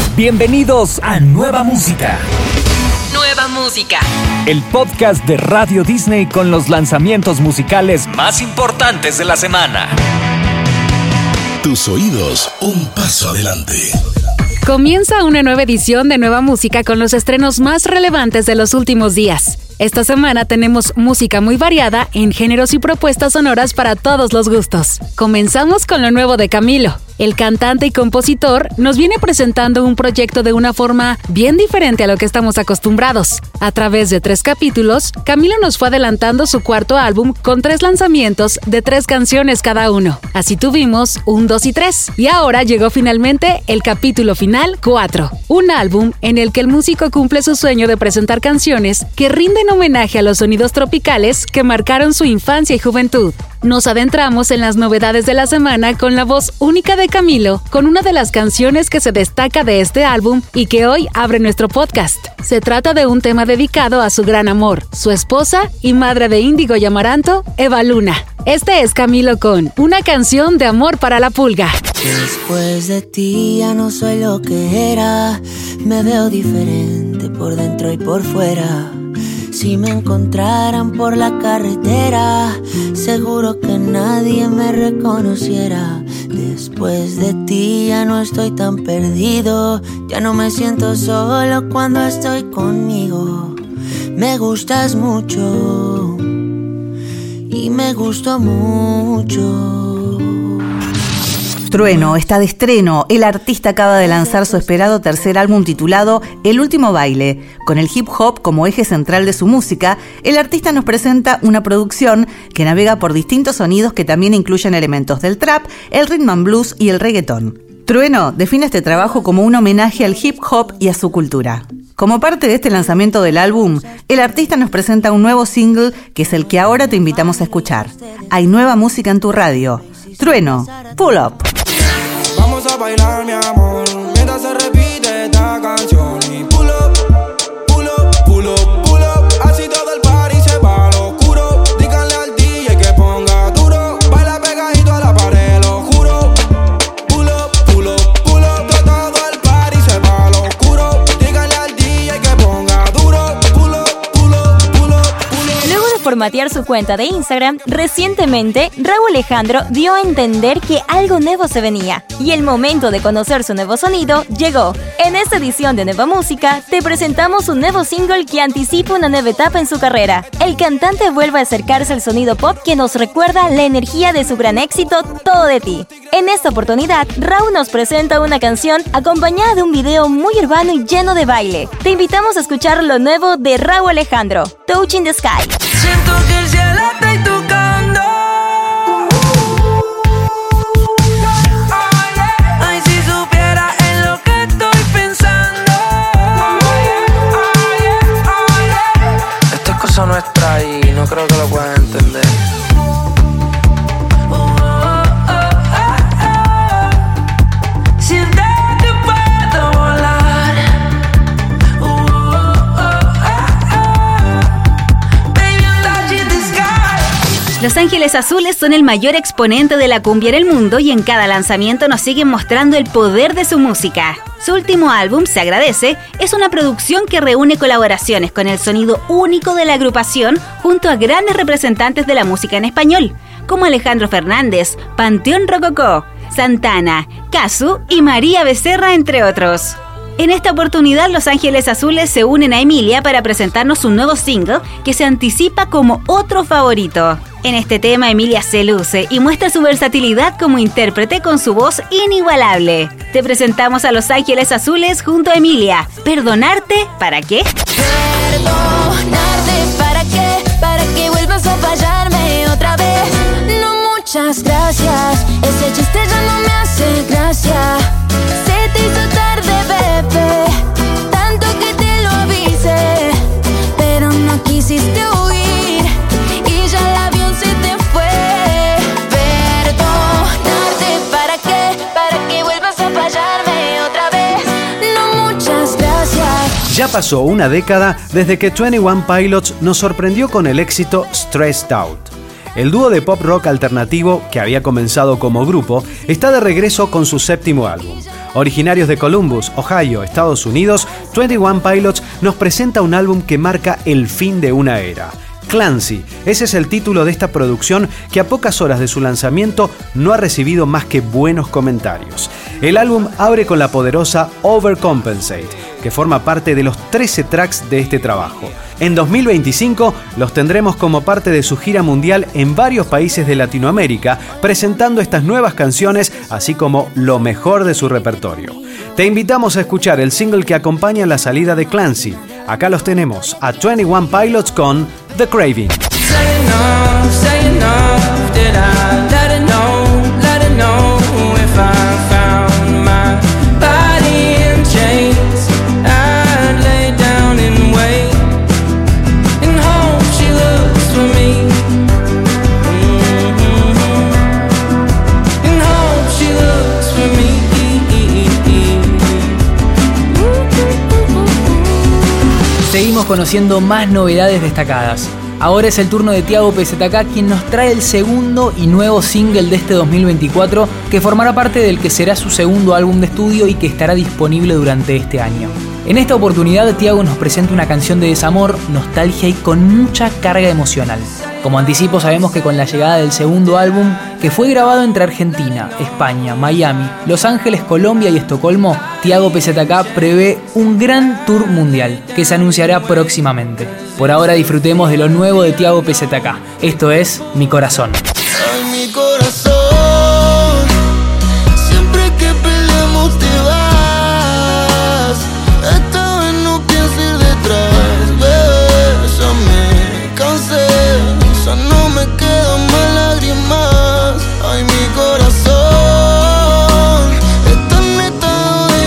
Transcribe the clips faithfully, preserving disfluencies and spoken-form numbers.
Bienvenidos a Nueva Música. Nueva Música. El podcast de Radio Disney con los lanzamientos musicales más importantes de la semana. Tus oídos, un paso adelante. Comienza una nueva edición de Nueva Música con los estrenos más relevantes de los últimos días. Esta semana tenemos música muy variada en géneros y propuestas sonoras para todos los gustos. Comenzamos con lo nuevo de Camilo. El cantante y compositor nos viene presentando un proyecto de una forma bien diferente a lo que estamos acostumbrados. A través de tres capítulos, Camilo nos fue adelantando su cuarto álbum con tres lanzamientos de tres canciones cada uno. Así tuvimos un, dos y tres. Y ahora llegó finalmente el capítulo final cuatro. Un álbum en el que el músico cumple su sueño de presentar canciones que rinden homenaje a los sonidos tropicales que marcaron su infancia y juventud. Nos adentramos en las novedades de la semana con la voz única de Camilo, con una de las canciones que se destaca de este álbum y que hoy abre nuestro podcast. Se trata de un tema dedicado a su gran amor, su esposa y madre de Índigo y Amaranto, Eva Luna. Este es Camilo con Una canción de amor para la pulga. Después de ti ya no soy lo que era, me veo diferente por dentro y por fuera. Si me encontraran por la carretera, seguro que nadie me reconociera. Después de ti ya no estoy tan perdido, ya no me siento solo cuando estoy conmigo. Me gustas mucho y me gustó mucho. Trueno está de estreno. El artista acaba de lanzar su esperado tercer álbum titulado El Último Baile. Con el hip hop como eje central de su música, el artista nos presenta una producción que navega por distintos sonidos que también incluyen elementos del trap, el rhythm and blues y el reggaetón. Trueno define este trabajo como un homenaje al hip hop y a su cultura. Como parte de este lanzamiento del álbum, el artista nos presenta un nuevo single que es el que ahora te invitamos a escuchar. Hay nueva música en tu radio. Trueno, Pull Up. Vamos a bailar, mi amor, mientras se repite esta canción. Y pull up, pull up, pull up, pull up. Así todo el party se va a lo oscuro. Díganle al D J que ponga duro. Baila pegadito a la pared, lo juro. Pull up, pull up, pull up. Todo el party se va a lo oscuro. Díganle al D J que ponga duro. Pull up, pull up, pull up, pull up. Luego de formatear su cuenta de Instagram, recientemente Rauw Alejandro dio a entender que algo nuevo se venía y el momento de conocer su nuevo sonido llegó. En esta edición de Nueva Música te presentamos un nuevo single que anticipa una nueva etapa en su carrera. El cantante vuelve a acercarse al sonido pop que nos recuerda la energía de su gran éxito Todo de ti. En esta oportunidad, Rauw nos presenta una canción acompañada de un video muy urbano y lleno de baile. Te invitamos a escuchar lo nuevo de Rauw Alejandro, Touch in the Sky. Siento que el cielo está tocando. Ay, si supiera en lo que estoy pensando. Esto es cosa nuestra y no creo que lo puedan entender. Los Ángeles Azules son el mayor exponente de la cumbia en el mundo y en cada lanzamiento nos siguen mostrando el poder de su música. Su último álbum, Se Agradece, es una producción que reúne colaboraciones con el sonido único de la agrupación junto a grandes representantes de la música en español, como Alejandro Fernández, Panteón Rococó, Santana, Cazzu y María Becerra, entre otros. En esta oportunidad, Los Ángeles Azules se unen a Emilia para presentarnos un nuevo single que se anticipa como otro favorito. En este tema, Emilia se luce y muestra su versatilidad como intérprete con su voz inigualable. Te presentamos a Los Ángeles Azules junto a Emilia. ¿Perdonarte? ¿Para qué? Perdonarte, ¿para qué? Para que vuelvas a fallarme otra vez. No, muchas gracias. Ese chiste ya no me hace gracia. Se te hizo tarde, bebé. Tanto que te lo avisé, pero no quisiste oír. Y ya el avión se te fue. Perdonarte, ¿para qué? Para que vuelvas a fallarme otra vez. No, muchas gracias. Ya pasó una década desde que veintiuno Pilots nos sorprendió con el éxito Stressed Out. El dúo de pop rock alternativo, que había comenzado como grupo, está de regreso con su séptimo álbum. Originarios de Columbus, Ohio, Estados Unidos, veintiuno Pilots nos presenta un álbum que marca el fin de una era. Clancy, ese es el título de esta producción que a pocas horas de su lanzamiento no ha recibido más que buenos comentarios. El álbum abre con la poderosa Overcompensate, que forma parte de los trece tracks de este trabajo. En dos mil veinticinco los tendremos como parte de su gira mundial en varios países de Latinoamérica, presentando estas nuevas canciones, así como lo mejor de su repertorio. Te invitamos a escuchar el single que acompaña la salida de Clancy. Acá los tenemos a veintiuno Pilots con The Craving. Seguimos conociendo más novedades destacadas. Ahora es el turno de Tiago P Z K, quien nos trae el segundo y nuevo single de este dos mil veinticuatro, que formará parte del que será su segundo álbum de estudio y que estará disponible durante este año. En esta oportunidad, Tiago nos presenta una canción de desamor, nostalgia y con mucha carga emocional. Como anticipo, sabemos que con la llegada del segundo álbum, que fue grabado entre Argentina, España, Miami, Los Ángeles, Colombia y Estocolmo, Tiago P Z K prevé un gran tour mundial que se anunciará próximamente. Por ahora disfrutemos de lo nuevo de Tiago P Z K. Esto es Mi Corazón. Ay, mi corazón, siempre que peleamos te vas. Esta vez no pienso ir detrás, bésame, cansé. Ya no me quedan más lágrimas. Ay, mi corazón está en estado de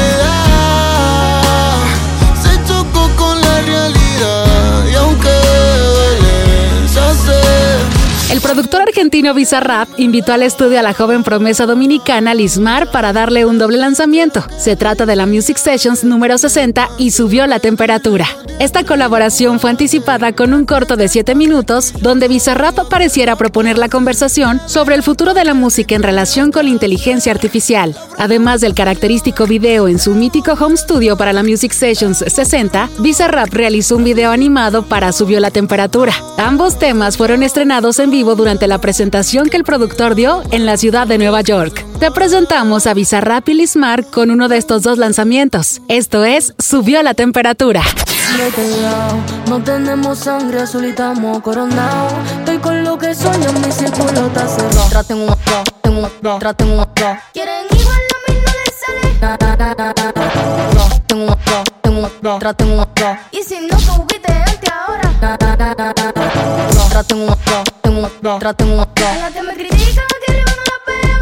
gravedad. Se chocó con la realidad y aunque duele, ya sé. El productor argentino Bizarrap invitó al estudio a la joven promesa dominicana Lismar para darle un doble lanzamiento. Se trata de la Music Sessions número sesenta y Subió la Temperatura. Esta colaboración fue anticipada con un corto de siete minutos donde Bizarrap pareciera proponer la conversación sobre el futuro de la música en relación con la inteligencia artificial. Además del característico video en su mítico home studio para la Music Sessions sesenta, Bizarrap realizó un video animado para Subió la Temperatura. Ambos temas fueron estrenados en vivo durante la presentación que el productor dio en la ciudad de Nueva York. Te presentamos a Bizarrap y Lismar con uno de estos dos lanzamientos. Esto es Subió la Temperatura. De este lado, no tenemos sangre, azul y estamos coronados. Estoy con lo que sueño, mi círculo está cerrado. Traten un otro, traten un otro, traten un otro. Quieren igual a mí no les sale. Traten un otro, traten un otro, traten un otro. Y si no tuviste antes ahora. Traten un otro, traten un otro, traten un otro. A las que me critican aquí arriba no la pego.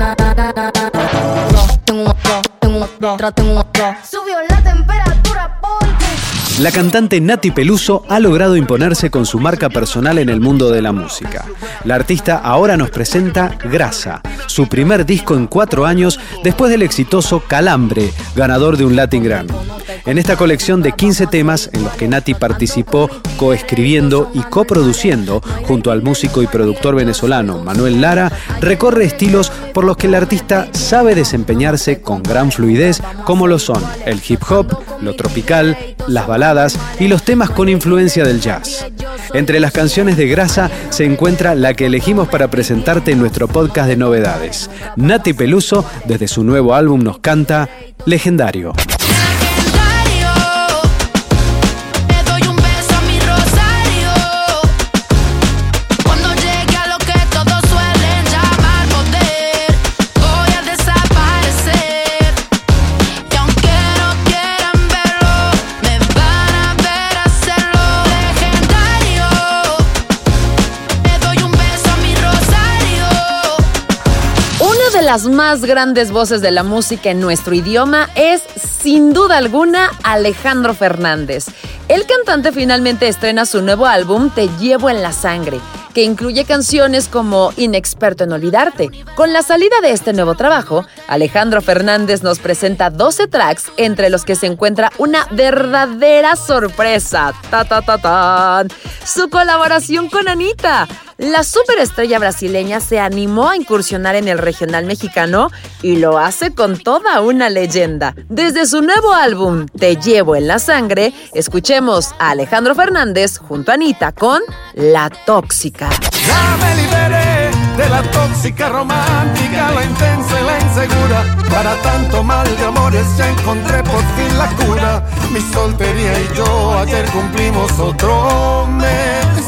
Traten un otro, traten un otro, traten un otro. Subió la temperatura porque La cantante Nati Peluso ha logrado imponerse con su marca personal en el mundo de la música. La artista ahora nos presenta Grasa, su primer disco en cuatro años después del exitoso Calambre, ganador de un Latin Grammy. En esta colección de quince temas en los que Nati participó coescribiendo y coproduciendo junto al músico y productor venezolano Manuel Lara, recorre estilos por los que el artista sabe desempeñarse con gran fluidez, como lo son el hip hop, lo tropical, las baladas y los temas con influencia del jazz. Entre las canciones de Grasa se encuentra la que elegimos para presentarte en nuestro podcast de novedades. Nati Peluso, desde su nuevo álbum, nos canta Legendario. Las más grandes voces de la música en nuestro idioma es, sin duda alguna, Alejandro Fernández. El cantante finalmente estrena su nuevo álbum Te Llevo en la Sangre, que incluye canciones como Inexperto en Olvidarte. Con la salida de este nuevo trabajo, Alejandro Fernández nos presenta doce tracks, entre los que se encuentra una verdadera sorpresa. Ta, ta, ta, ta. Su colaboración con Anita. La superestrella brasileña se animó a incursionar en el regional mexicano y lo hace con toda una leyenda. Desde su nuevo álbum, Te Llevo en la Sangre, escuchemos a Alejandro Fernández junto a Anita con La Tóxica. Ya me liberé de la tóxica romántica, la intensa y la insegura. Para tanto mal de amores ya encontré por fin la cura. Mi soltería y yo ayer cumplimos otro mes.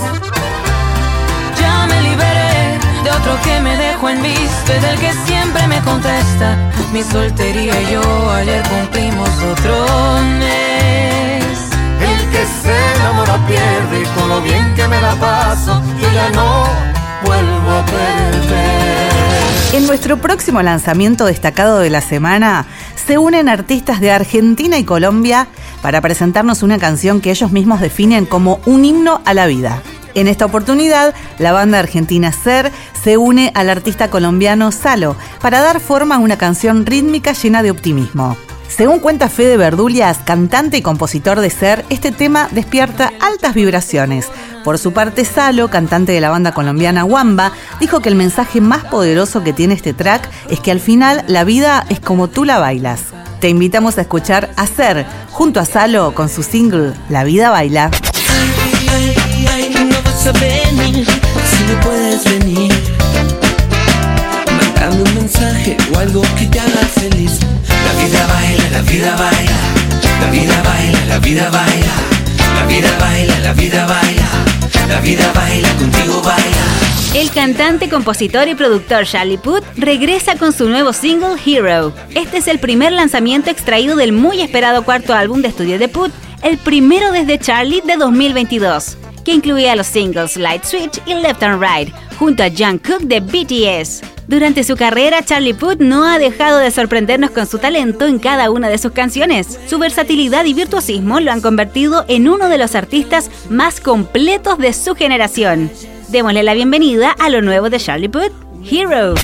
Ya me liberé de otro que me dejó en visto y del que siempre me contesta. Mi soltería y yo ayer cumplimos otro mes. El que se enamora pierde y con lo bien que me la paso yo ya no vuelvo a perder. En nuestro próximo lanzamiento destacado de la semana se unen artistas de Argentina y Colombia para presentarnos una canción que ellos mismos definen como un himno a la vida. En esta oportunidad, la banda argentina Ser se une al artista colombiano Salo para dar forma a una canción rítmica llena de optimismo. Según cuenta Fede Verdulias, cantante y compositor de Ser, este tema despierta altas vibraciones. Por su parte, Salo, cantante de la banda colombiana Wamba, dijo que el mensaje más poderoso que tiene este track es que al final la vida es como tú la bailas. Te invitamos a escuchar a Ser junto a Salo con su single La Vida Baila. Ay, ay, no vas a venir si no puedes venir. Mándame un mensaje o algo que te haga feliz. La vida baila, la vida baila. La vida baila, la vida baila. La vida baila, la vida baila. La vida baila, contigo baila. El cantante, compositor y productor Charlie Puth regresa con su nuevo single Hero. Este es el primer lanzamiento extraído del muy esperado cuarto álbum de estudio de Puth, el primero desde Charlie de dos mil veintidós, que incluía los singles Light Switch y Left and Right, junto a Jungkook de B T S. Durante su carrera, Charlie Puth no ha dejado de sorprendernos con su talento en cada una de sus canciones. Su versatilidad y virtuosismo lo han convertido en uno de los artistas más completos de su generación. Démosle la bienvenida a lo nuevo de Charlie Puth, Hero.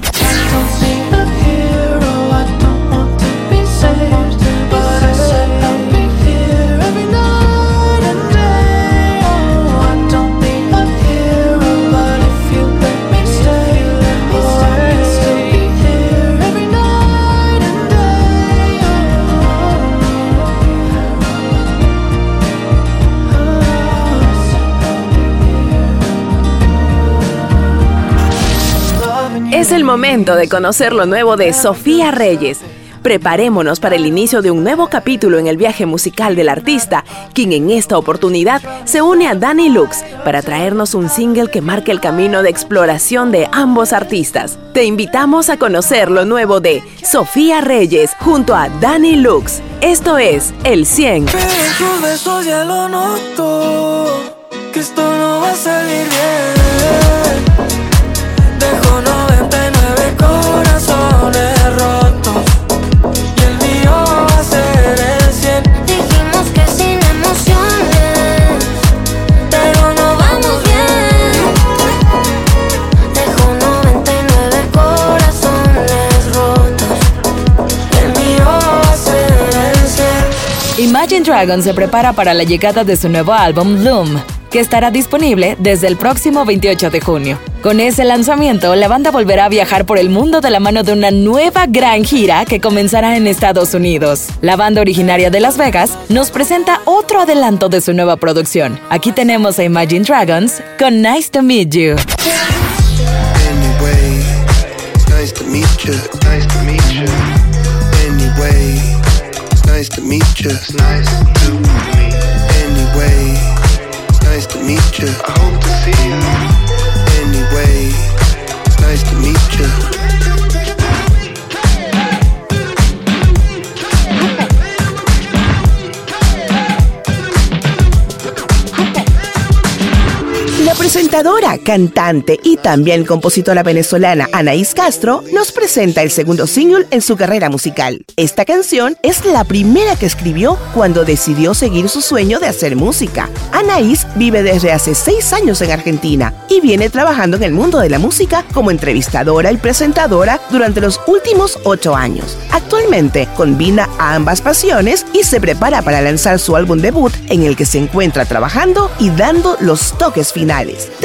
Es el momento de conocer lo nuevo de Sofía Reyes. Preparémonos para el inicio de un nuevo capítulo en el viaje musical del artista, quien en esta oportunidad se une a Dani Lux para traernos un single que marque el camino de exploración de ambos artistas. Te invitamos a conocer lo nuevo de Sofía Reyes junto a Dani Lux. Esto es El cien. Pero tus besos ya lo noto, que esto no va a salir bien. Dejo noventa y nueve corazones rotos y el mío va a ser el cien. Dijimos que sin emociones, pero no vamos bien. Dejo noventa y nueve corazones rotos, el mío va a ser el cien. Imagine Dragons se prepara para la llegada de su nuevo álbum Loom, que estará disponible desde el próximo veintiocho de junio. Con ese lanzamiento, la banda volverá a viajar por el mundo de la mano de una nueva gran gira que comenzará en Estados Unidos. La banda originaria de Las Vegas nos presenta otro adelanto de su nueva producción. Aquí tenemos a Imagine Dragons con Nice to Meet You. Anyway, nice to meet you, nice to meet you. Anyway, nice to meet you, nice to meet me. Anyway, nice to meet you. I hope to see you. Anyway, nice to meet you. La presentadora, cantante y también compositora venezolana Anaís Castro nos presenta el segundo single en su carrera musical. Esta canción es la primera que escribió cuando decidió seguir su sueño de hacer música. Anaís vive desde hace seis años en Argentina y viene trabajando en el mundo de la música como entrevistadora y presentadora durante los últimos ocho años. Actualmente combina ambas pasiones y se prepara para lanzar su álbum debut en el que se encuentra trabajando y dando los toques finales. Te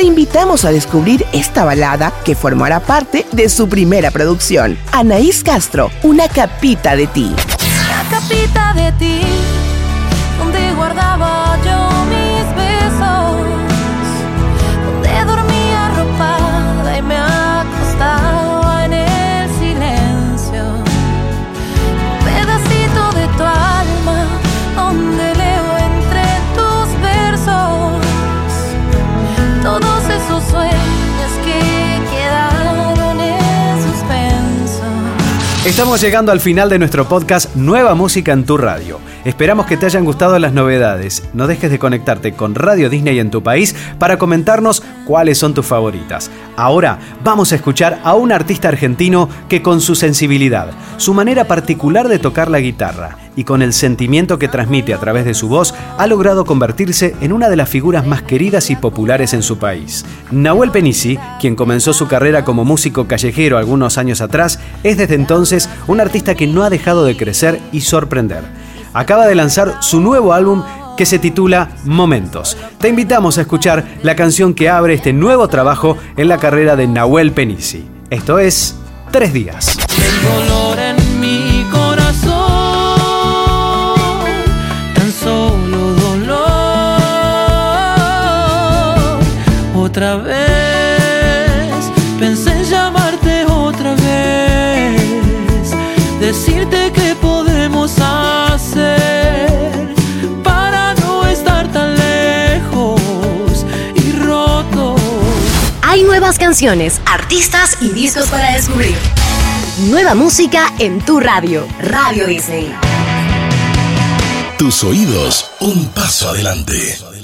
invitamos a descubrir esta balada que formará parte de su primera producción. Anaís Castro, Una capita de ti. Una capita de ti, donde guardaba yo mis besos, donde dormía arropada y me acostaba en el silencio. Un pedacito de tu alma, donde leo entre tus versos todos esos sueños que quedaron en suspenso. Estamos llegando al final de nuestro podcast Nueva Música en tu Radio. Esperamos que te hayan gustado las novedades. No dejes de conectarte con Radio Disney en tu país para comentarnos cuáles son tus favoritas. Ahora vamos a escuchar a un artista argentino que con su sensibilidad, su manera particular de tocar la guitarra y con el sentimiento que transmite a través de su voz, ha logrado convertirse en una de las figuras más queridas y populares en su país. Nahuel Penisi, quien comenzó su carrera como músico callejero algunos años atrás, es desde entonces un artista que no ha dejado de crecer y sorprender. Acaba de lanzar su nuevo álbum que se titula Momentos. Te invitamos a escuchar la canción que abre este nuevo trabajo en la carrera de Nahuel Penisi. Esto es Tres Días. El dolor en mi corazón, tan solo dolor. Otra vez pensé en llamarte otra vez, decirte que podemos hacer para no estar tan lejos y rotos. Hay nuevas canciones, artistas y discos para descubrir. Nueva música en tu radio, Radio Disney. Tus oídos, un paso adelante.